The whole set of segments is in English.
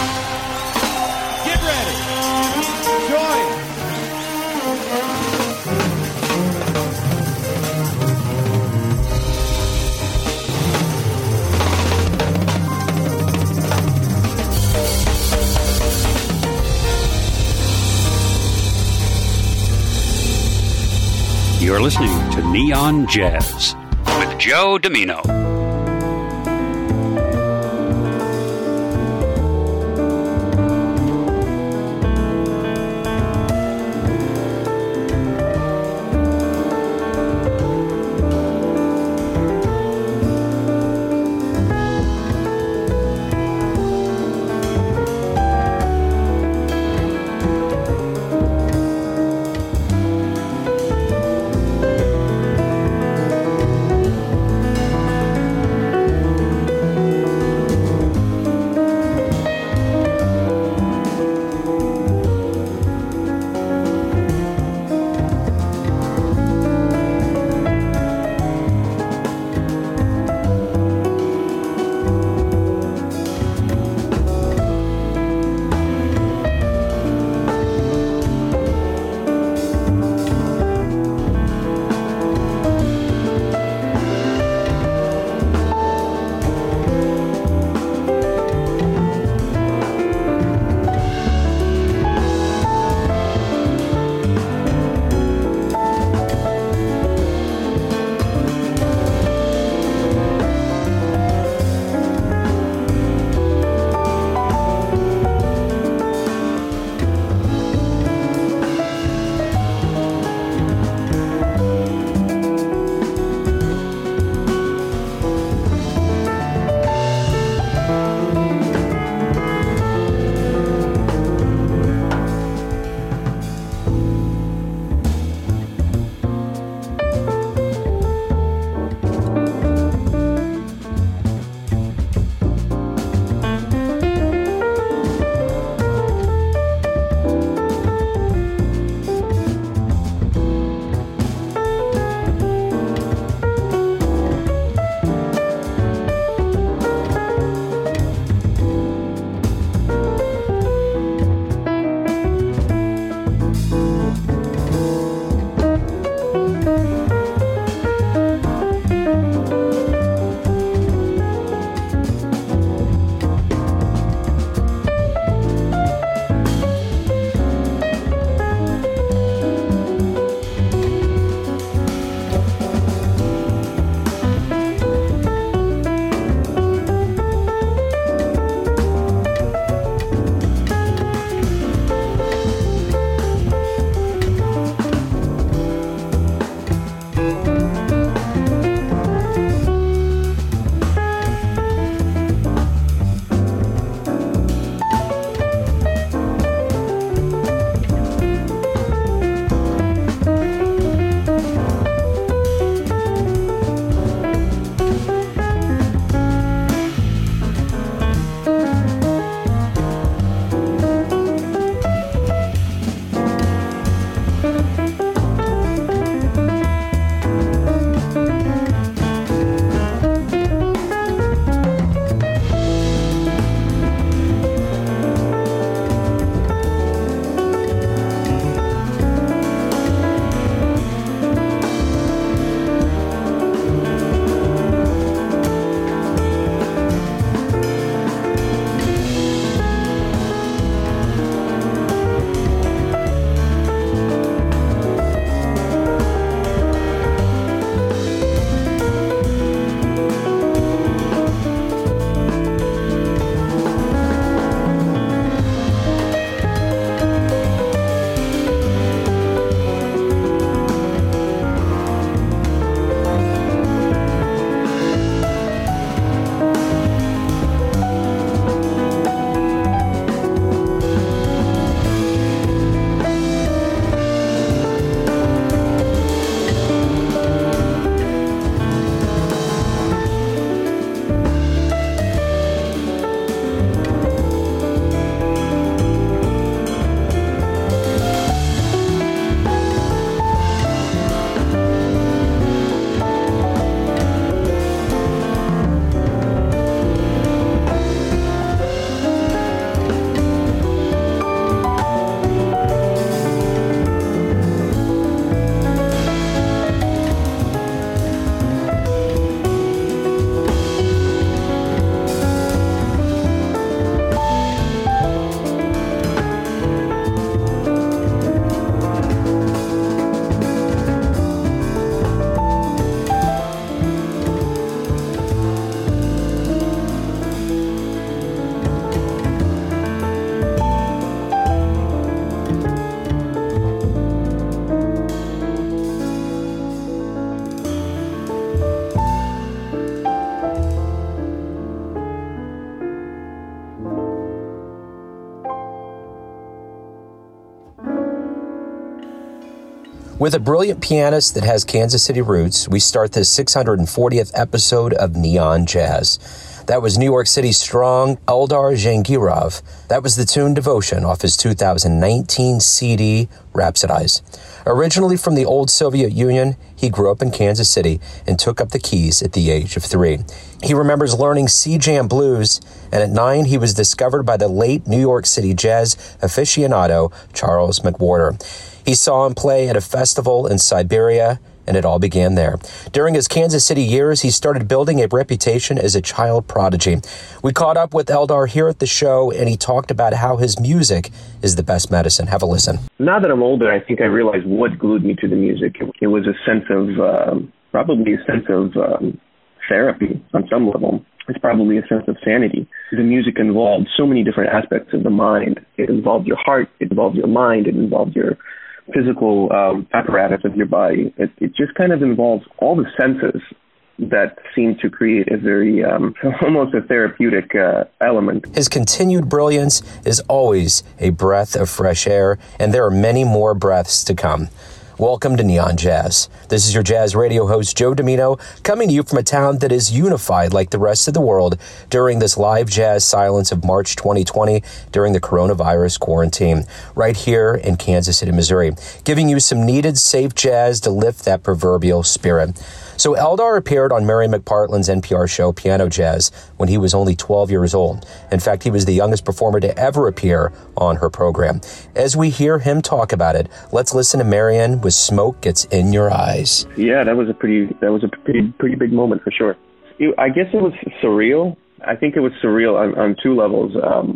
Get ready. Join. You're listening to Neon Jazz with Joe Domino. With a brilliant pianist that has Kansas City roots, we start this 640th episode of Neon Jazz. That was New York City strong Eldar Jangirov. That was the tune Devotion off his 2019 CD, Rhapsodize. Originally from the old Soviet Union, he grew up in Kansas City and took up the keys at the age of 3. He remembers learning C-Jam blues, and at 9 he was discovered by the late New York City jazz aficionado Charles McWhorter. He saw him play at a festival in Siberia, and it all began there. During his Kansas City years, he started building a reputation as a child prodigy. We caught up with Eldar here at the show, and he talked about how his music is the best medicine. Have a listen. Now that I'm older, I think I realized what glued me to the music. It was a sense of, probably a sense of therapy on some level. It's probably a sense of sanity. The music involved so many different aspects of the mind. It involved your heart, it involved your mind, it involved your physical apparatus of your body. It just kind of involves all the senses that seem to create a very, almost a therapeutic element. His continued brilliance is always a breath of fresh air, and there are many more breaths to come. Welcome to Neon Jazz. This is your jazz radio host, Joe Domino, coming to you from a town that is unified like the rest of the world during this live jazz silence of March 2020 during the coronavirus quarantine, right here in Kansas City, Missouri, giving you some needed safe jazz to lift that proverbial spirit. So Eldar appeared on Mary McPartland's NPR show Piano Jazz when he was only 12 years old. In fact, he was the youngest performer to ever appear on her program. As we hear him talk about it, let's listen to Marian with Smoke Gets in Your Eyes. Yeah, that was a pretty big moment for sure. I guess it was surreal. I think it was surreal on two levels.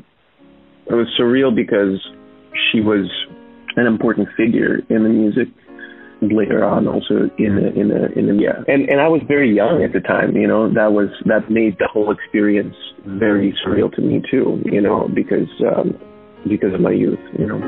It was surreal because she was an important figure in the music. Later on, also in the and I was very young at the time. That made the whole experience very surreal to me too. Because of my youth.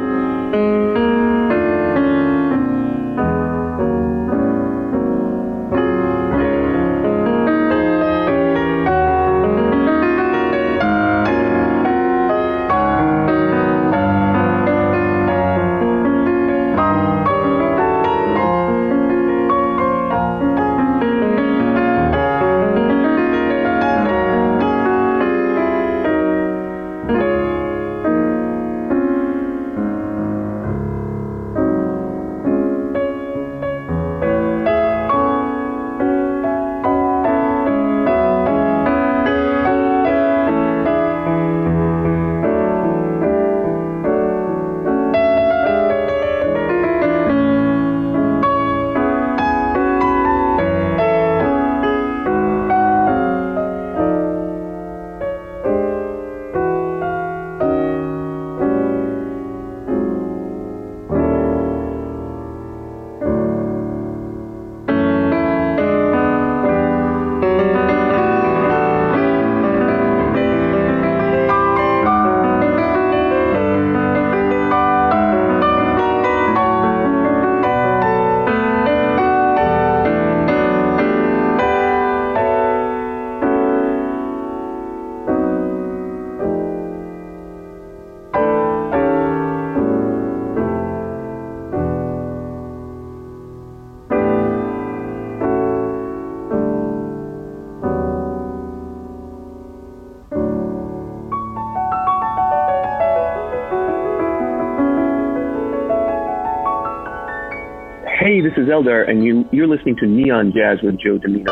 Hey, this is Eldar, and you're listening to Neon Jazz with Joe Domino.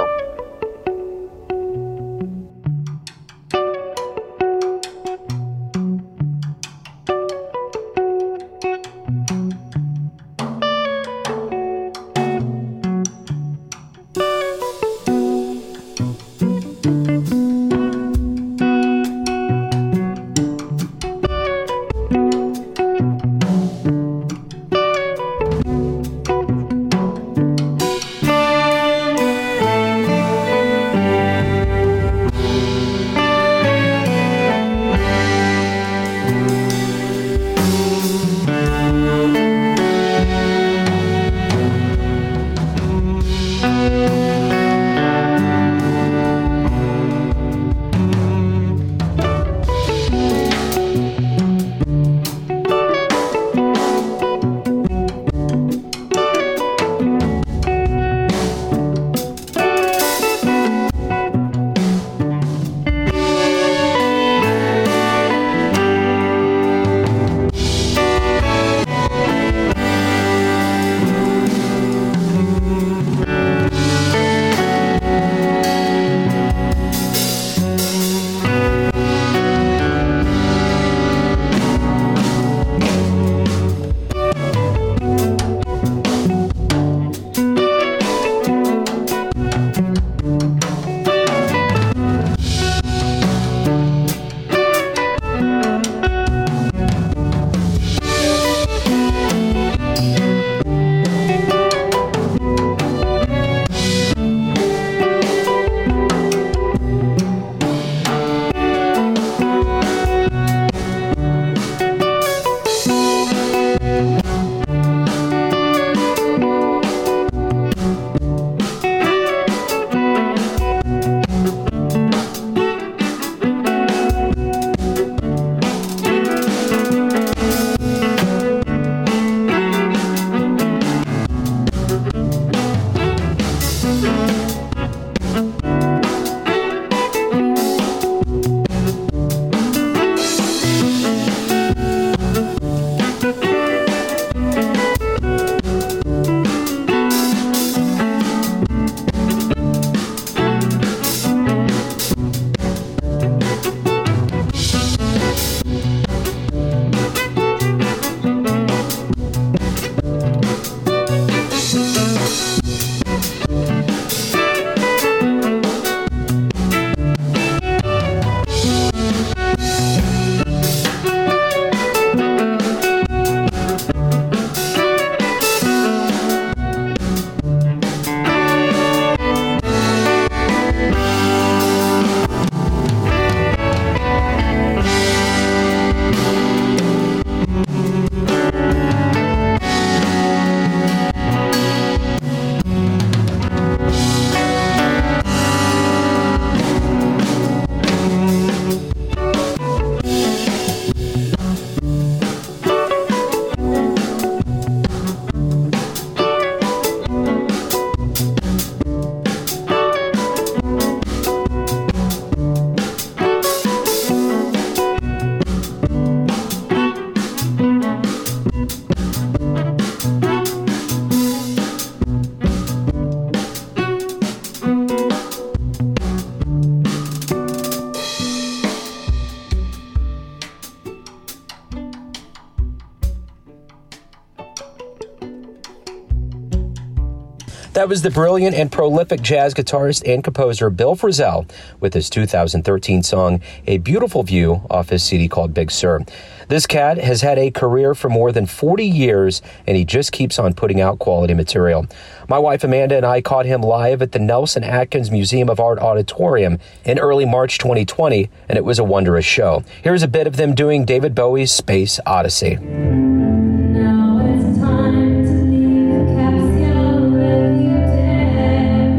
That was the brilliant and prolific jazz guitarist and composer Bill Frisell with his 2013 song, A Beautiful View, off his CD called Big Sur. This cat has had a career for more than 40 years, and he just keeps on putting out quality material. My wife Amanda and I caught him live at the Nelson Atkins Museum of Art Auditorium in early March 2020, and it was a wondrous show. Here's a bit of them doing David Bowie's Space Odyssey. Now it's time to leave the capsule if you dare.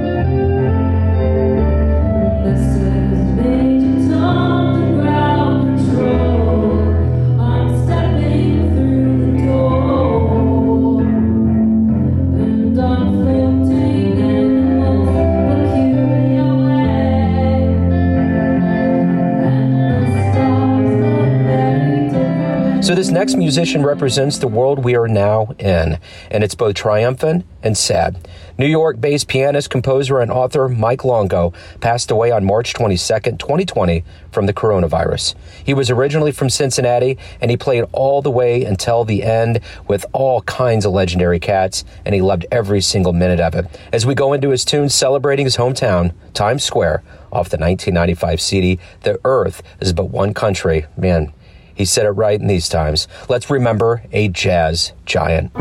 This is Major Tom to ground control. I'm stepping through the door, and I'm floating in the most peculiar way. And the stars look very different. So this next musician represents the world we are now in, and it's both triumphant and sad. New York-based pianist, composer, and author Mike Longo passed away on March 22nd, 2020 from the coronavirus. He was originally from Cincinnati, and he played all the way until the end with all kinds of legendary cats, and he loved every single minute of it. As we go into his tunes celebrating his hometown, Times Square, off the 1995 CD, The Earth is But One Country. Man, he said it right in these times. Let's remember a jazz giant.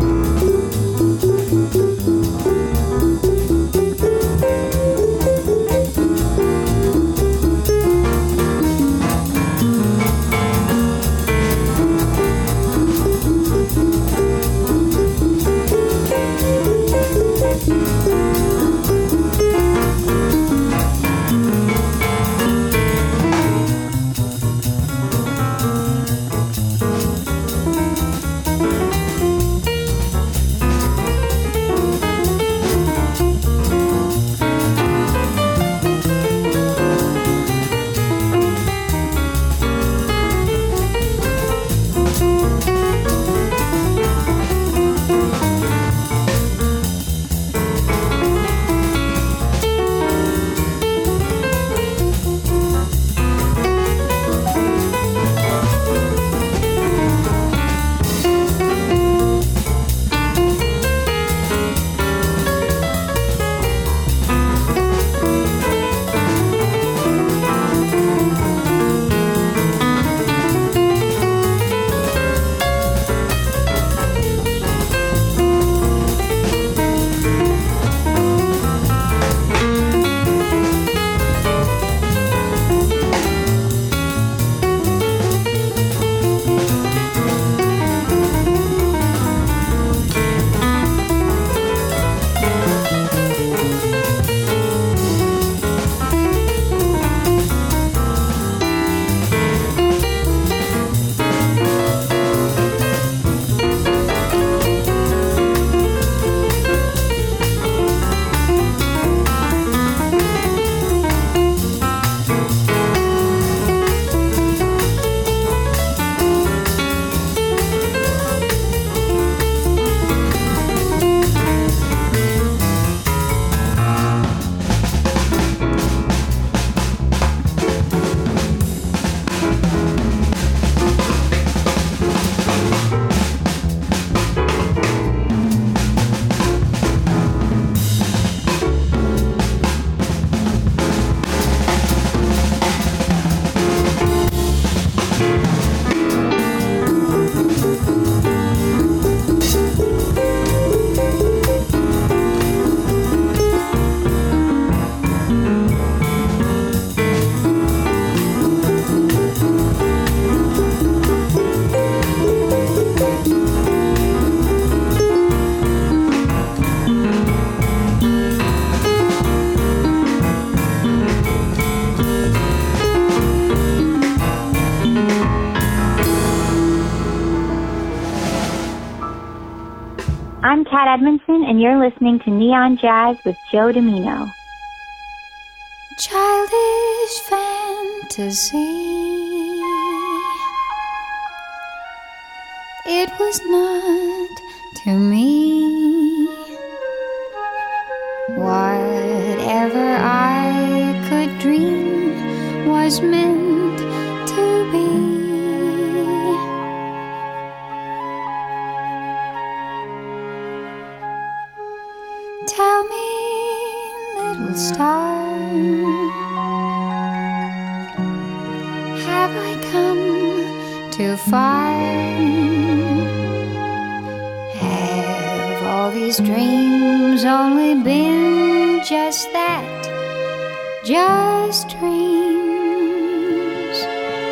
I'm Kat Edmondson, and you're listening to Neon Jazz with Joe Domino. Childish fantasy. It was not to me. Whatever I could dream was meant to be. Tell star, have I come too far? Have all these dreams only been just that, just dreams?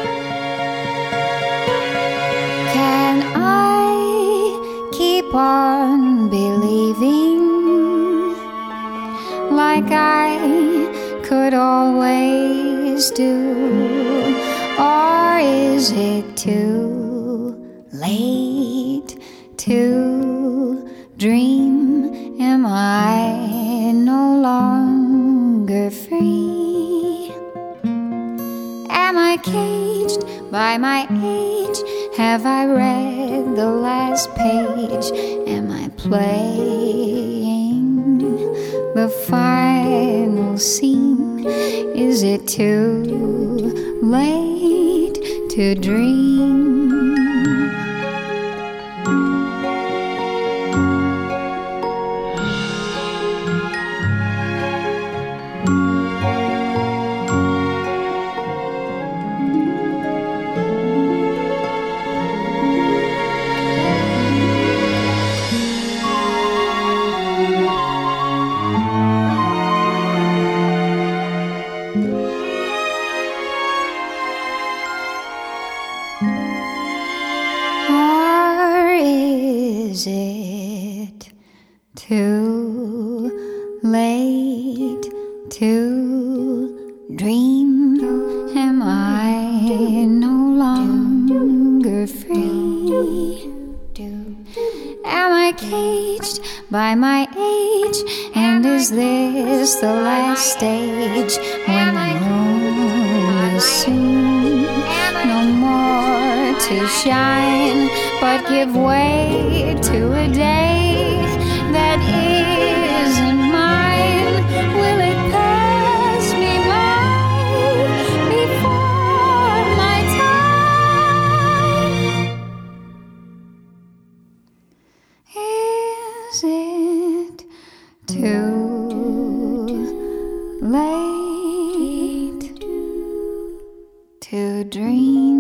Can I keep on believing like I could always do? Or is it too late to dream? Am I no longer free? Am I caged by my age? Have I read the last page? Am I playing the final scene? Is it too late to dream? Is it too late to dream? Am I no longer free? Am I caged by my age? And is this the last stage when the moon is soon no more to shine, but give way to a day that isn't mine? Will it pass me by before my time? Is it too late to dream?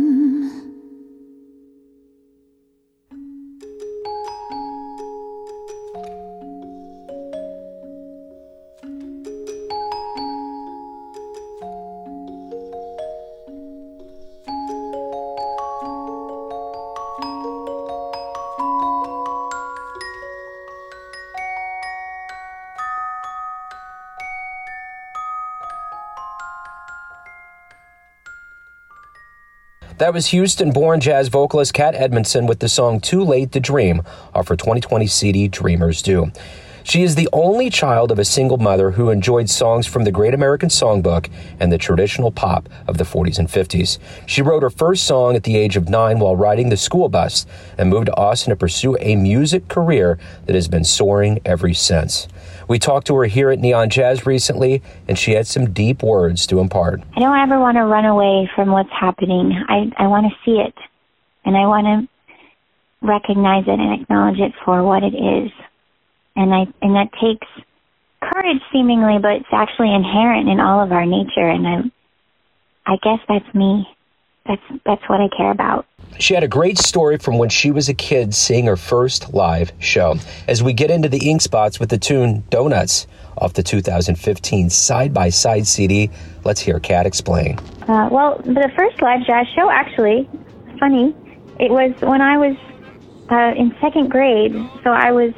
That was Houston-born jazz vocalist Kat Edmondson with the song Too Late to Dream off her 2020 CD Dreamers Do. She is the only child of a single mother who enjoyed songs from the Great American Songbook and the traditional pop of the 40s and 50s. She wrote her first song at the age of 9 while riding the school bus and moved to Austin to pursue a music career that has been soaring ever since. We talked to her here at Neon Jazz recently, and she had some deep words to impart. I don't ever want to run away from what's happening. I want to see it, and I want to recognize it and acknowledge it for what it is. And that takes courage, seemingly, but it's actually inherent in all of our nature. And I guess that's me. That's what I care about. She had a great story from when she was a kid seeing her first live show. As we get into the ink spots with the tune Donuts off the 2015 side-by-side CD, let's hear Kat explain. Well, the first live jazz show, actually, funny, it was when I was in second grade. So I was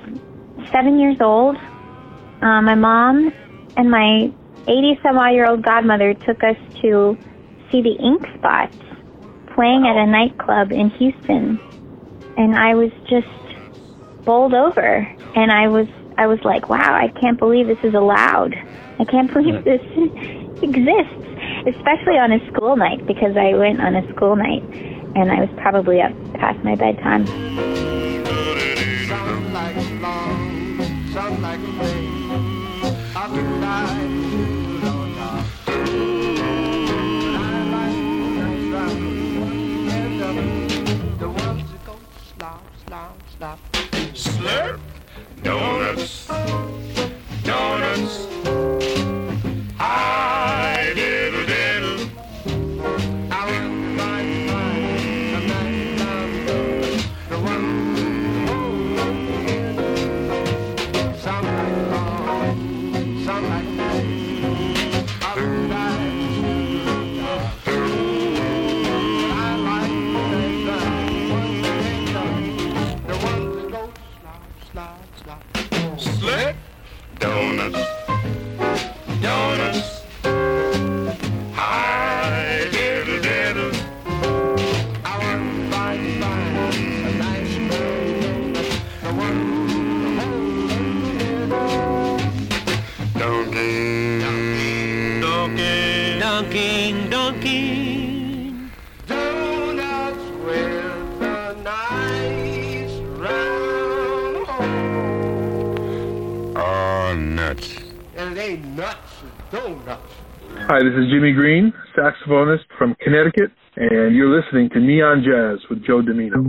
7 years old. My mom and my 80-some-odd-year-old godmother took us to see the Ink Spots playing at a nightclub in Houston, and I was just bowled over, and I was like, wow, I can't believe this is allowed. I can't believe this exists, especially on a school night, because I went on a school night, and I was probably up past my bedtime. Sound like a Slurp, donuts, donuts. Hi, this is Jimmy Green, saxophonist from Connecticut, and you're listening to Neon Jazz with Joe Domino.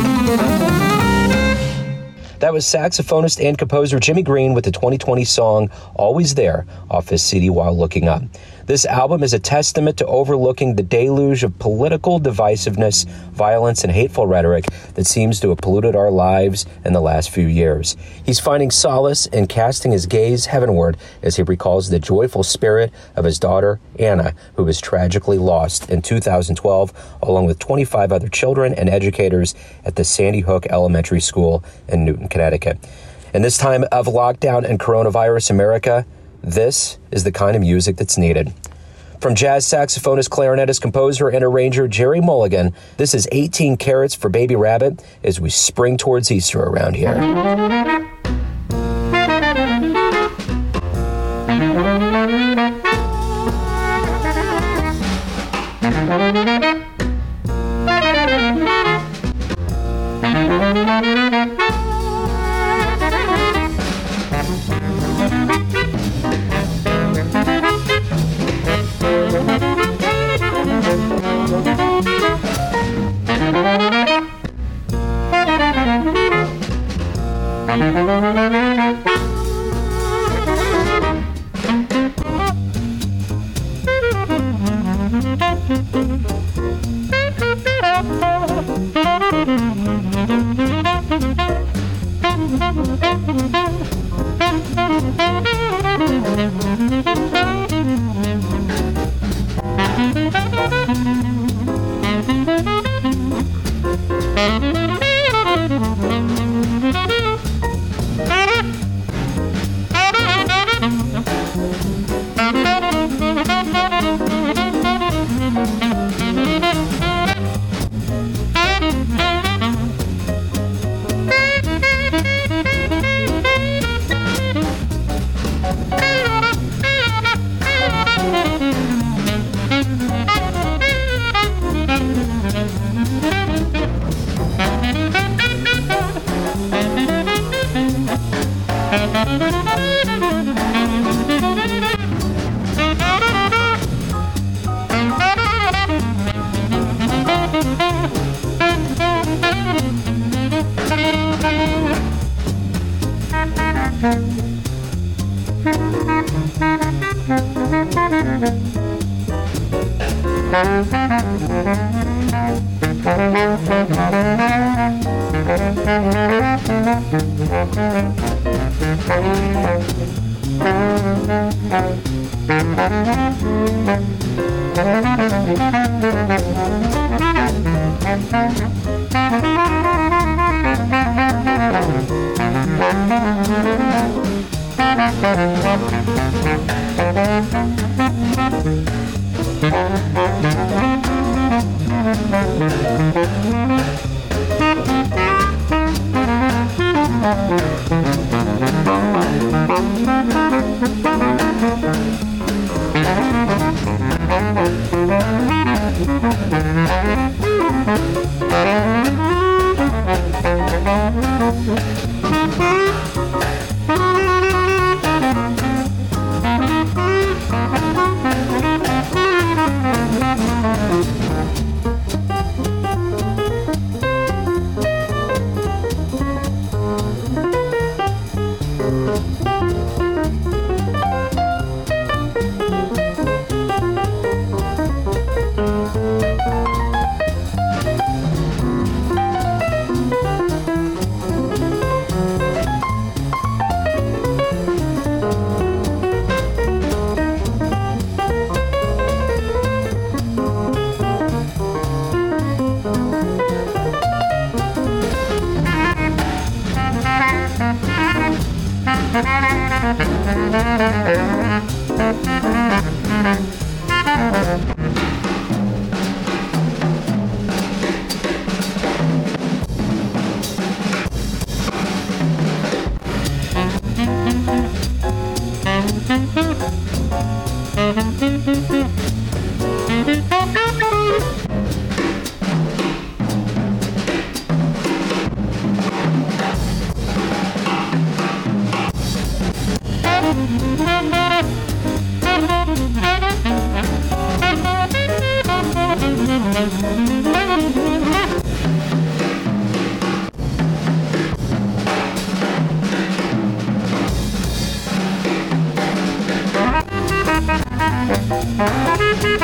That was saxophonist and composer Jimmy Green with the 2020 song Always There off his CD While Looking Up. This album is a testament to overlooking the deluge of political divisiveness, violence, and hateful rhetoric that seems to have polluted our lives in the last few years. He's finding solace in casting his gaze heavenward as he recalls the joyful spirit of his daughter, Anna, who was tragically lost in 2012, along with 25 other children and educators at the Sandy Hook Elementary School in Newton, Connecticut. In this time of lockdown and coronavirus America, this is the kind of music that's needed. From jazz saxophonist, clarinetist, composer, and arranger Jerry Mulligan, this is 18 Carats for Baby Rabbit as we spring towards Easter around here.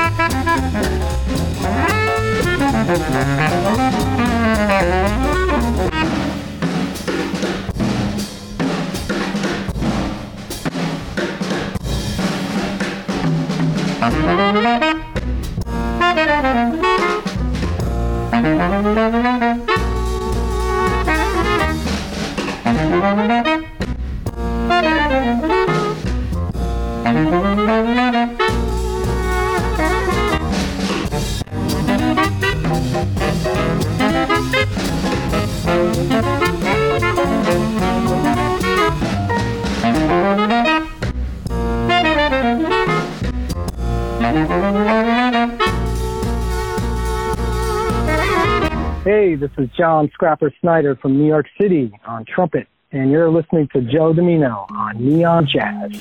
Hey, this is John Scrapper Snyder from New York City on trumpet, and you're listening to Joe Domino on Neon Jazz.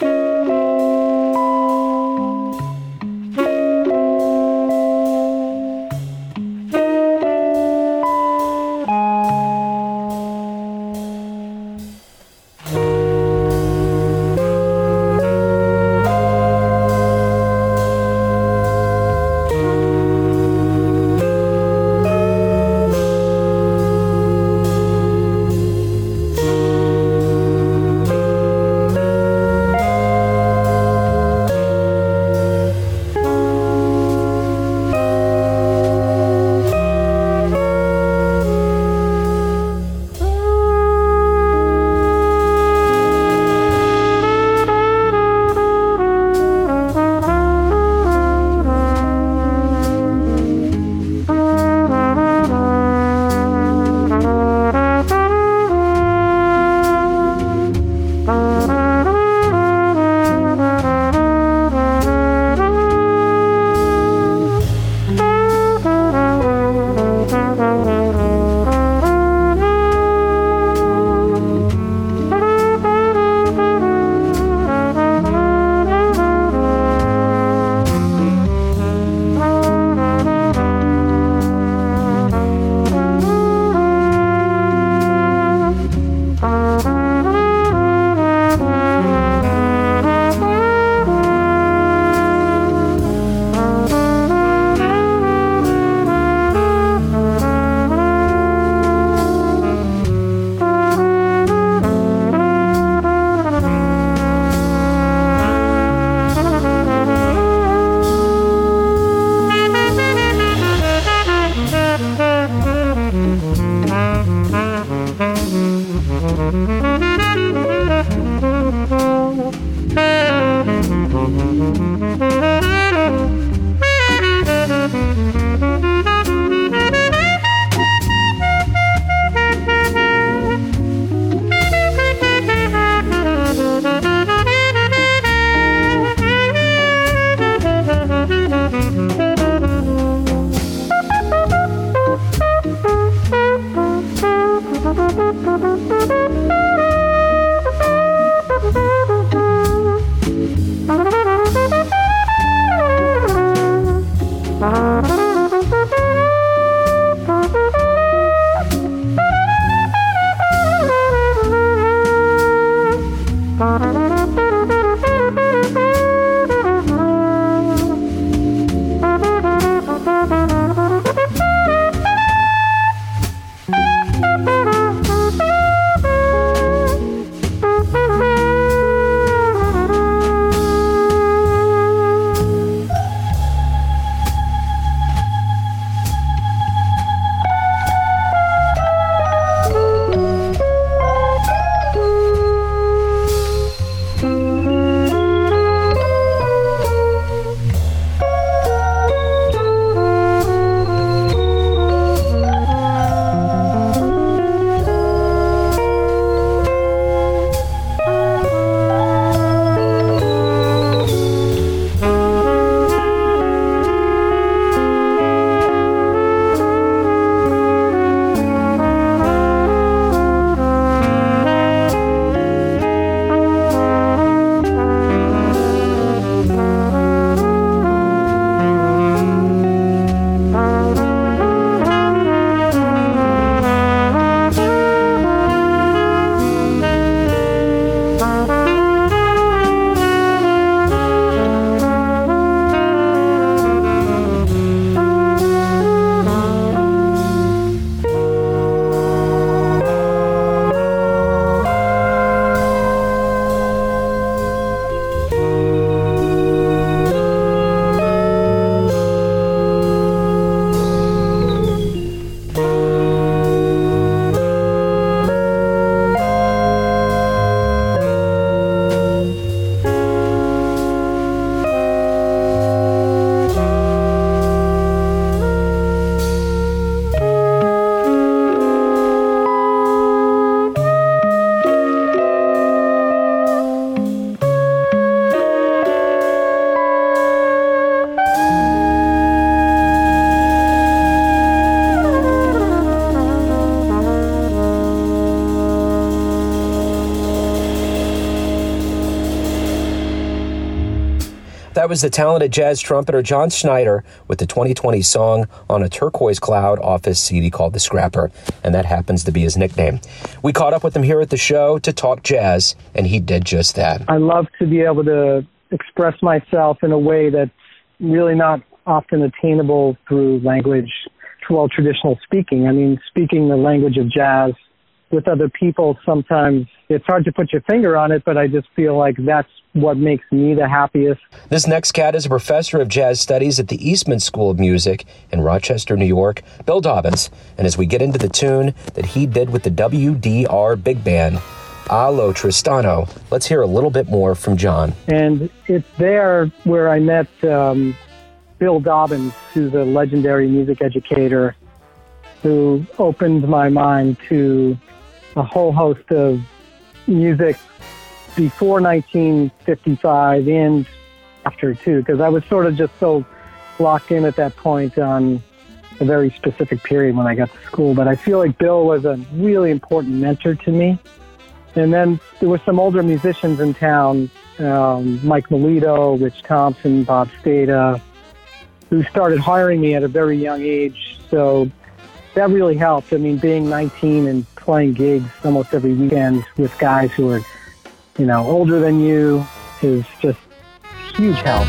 That was the talented jazz trumpeter John Schneider with the 2020 song On a Turquoise Cloud off his CD called The Scrapper, and that happens to be his nickname. We caught up with him here at the show to talk jazz, and he did just that. I love to be able to express myself in a way that's really not often attainable through language, well, traditional speaking. I mean, speaking the language of jazz with other people, sometimes it's hard to put your finger on it, but I just feel like that's what makes me the happiest. This next cat is a professor of jazz studies at the Eastman School of Music in Rochester, New York, Bill Dobbins. And as we get into the tune that he did with the WDR Big Band, Allo Tristano, let's hear a little bit more from John. And it's there where I met Bill Dobbins, who's a legendary music educator who opened my mind to a whole host of music before 1955 and after, too, because I was sort of just so locked in at that point on a very specific period when I got to school. But I feel like Bill was a really important mentor to me. And then there were some older musicians in town, Mike Melito, Rich Thompson, Bob Stata, who started hiring me at a very young age. So that really helped. I mean, being 19 and playing gigs almost every weekend with guys who are, you know, older than you is just huge help.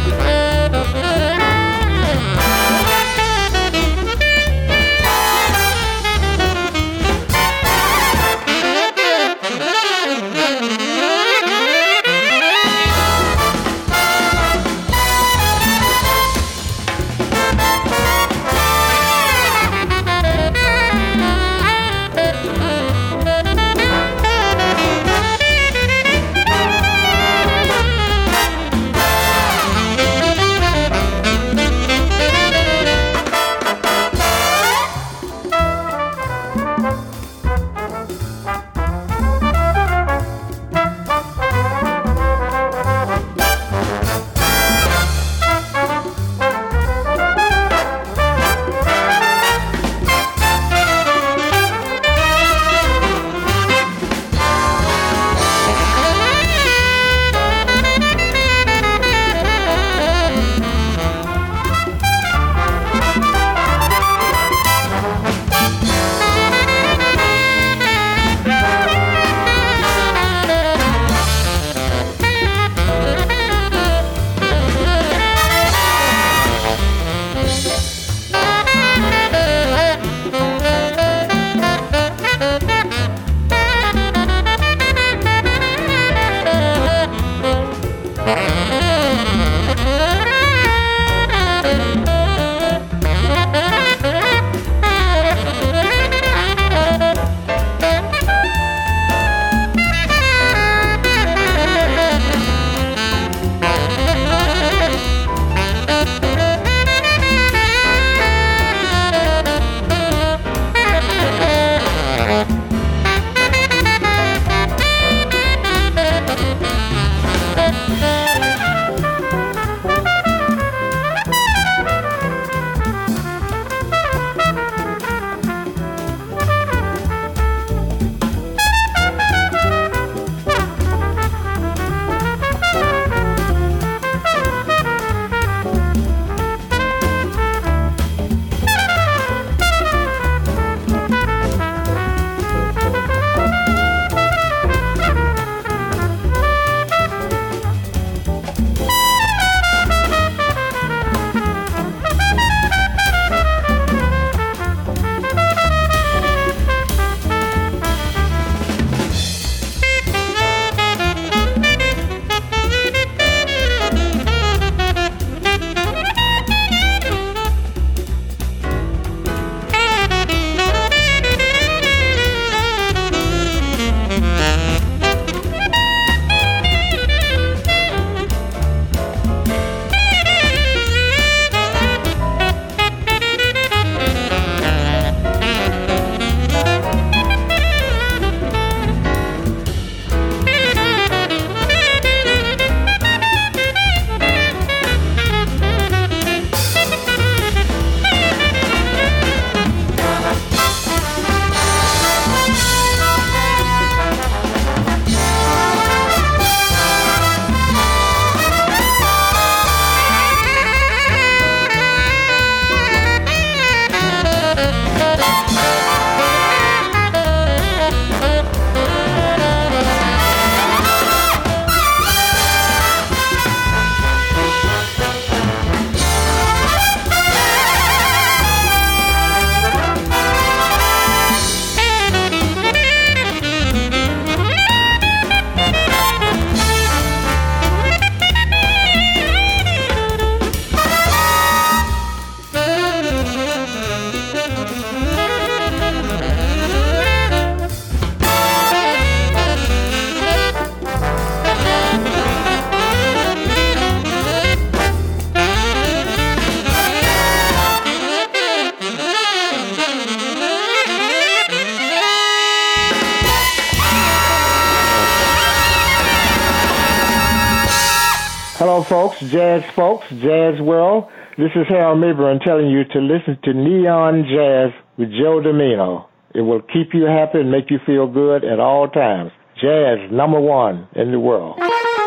Hello, folks, Jazz World. This is Harold Mabern telling you to listen to Neon Jazz with Joe Domino. It will keep you happy and make you feel good at all times. Jazz, #1 in the world.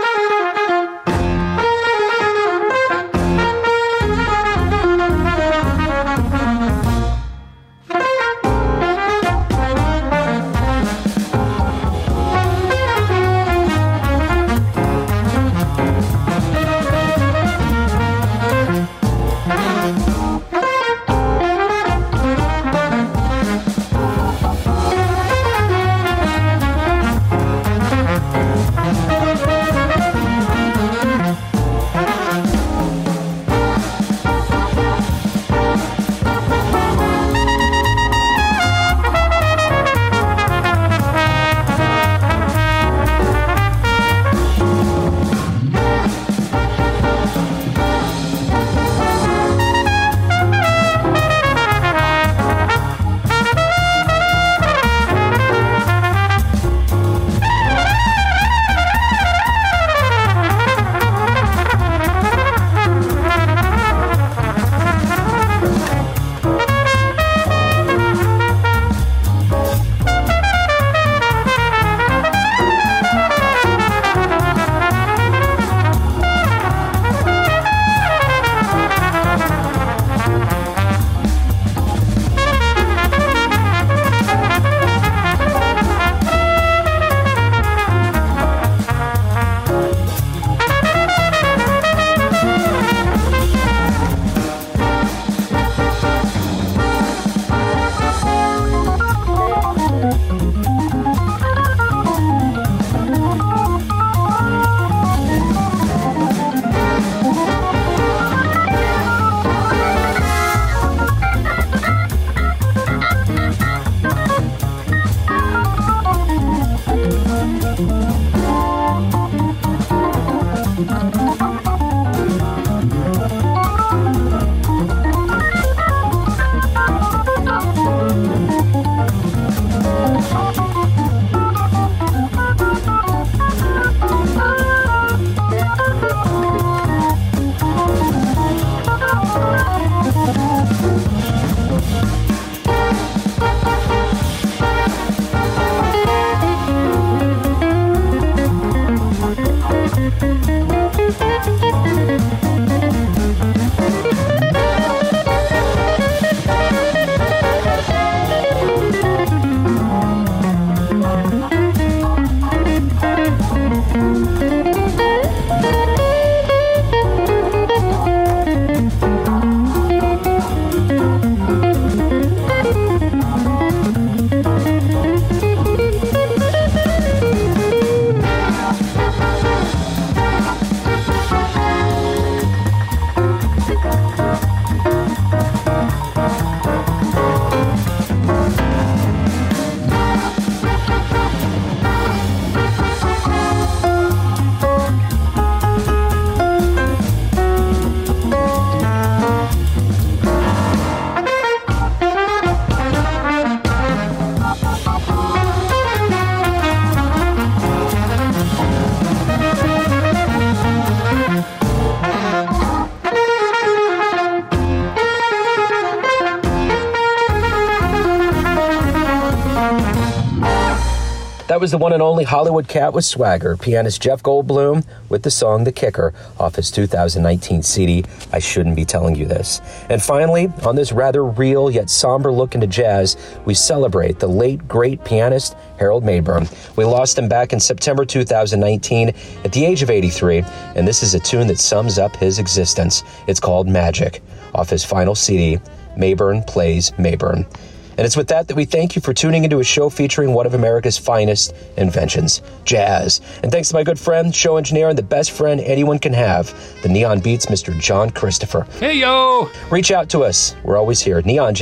That was the one and only Hollywood Cat with Swagger, pianist Jeff Goldblum with the song The Kicker off his 2019 CD, I Shouldn't Be Telling You This. And finally, on this rather real yet somber look into jazz, we celebrate the late, great pianist Harold Mabern. We lost him back in September 2019 at the age of 83, and this is a tune that sums up his existence. It's called Magic, off his final CD, Mabern Plays Mabern. And it's with that we thank you for tuning into a show featuring one of America's finest inventions, jazz. And thanks to my good friend, show engineer, and the best friend anyone can have, the Neon Beats, Mr. John Christopher. Hey, yo! Reach out to us. We're always here,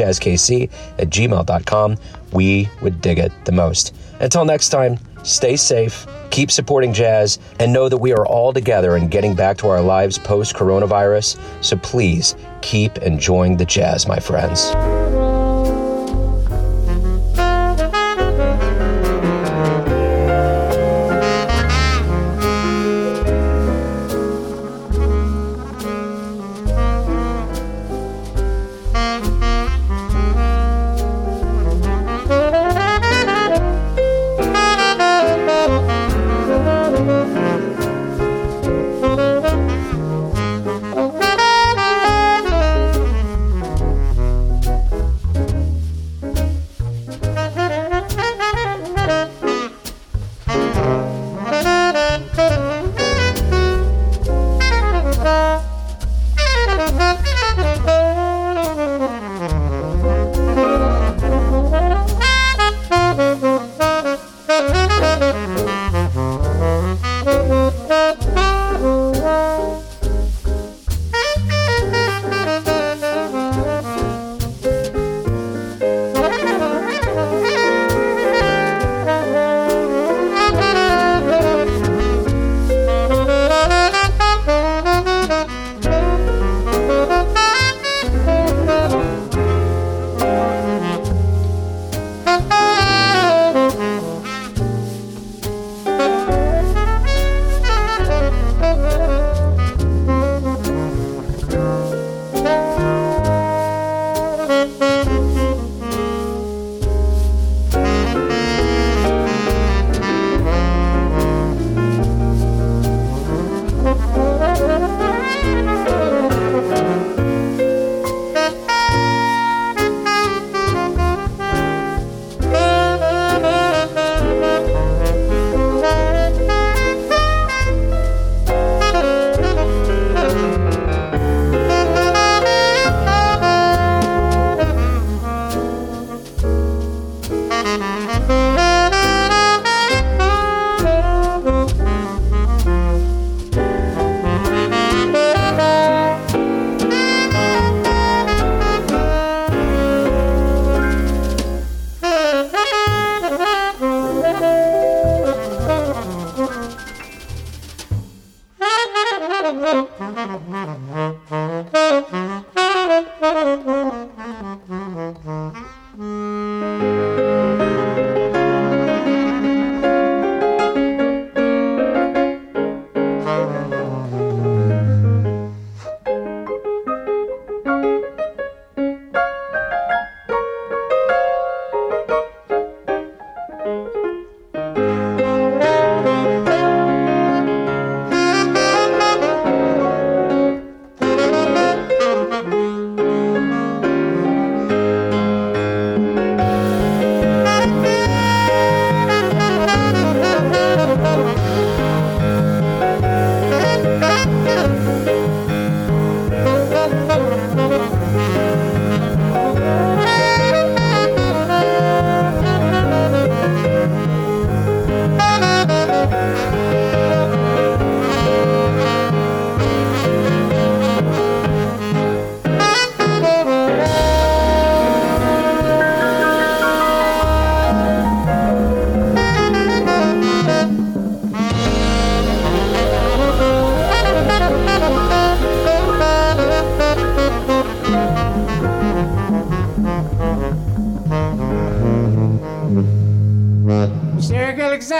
neonjazzkc@gmail.com. We would dig it the most. Until next time, stay safe, keep supporting jazz, and know that we are all together in getting back to our lives post-coronavirus. So please keep enjoying the jazz, my friends.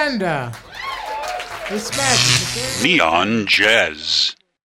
And they smashed it. Neon Jazz.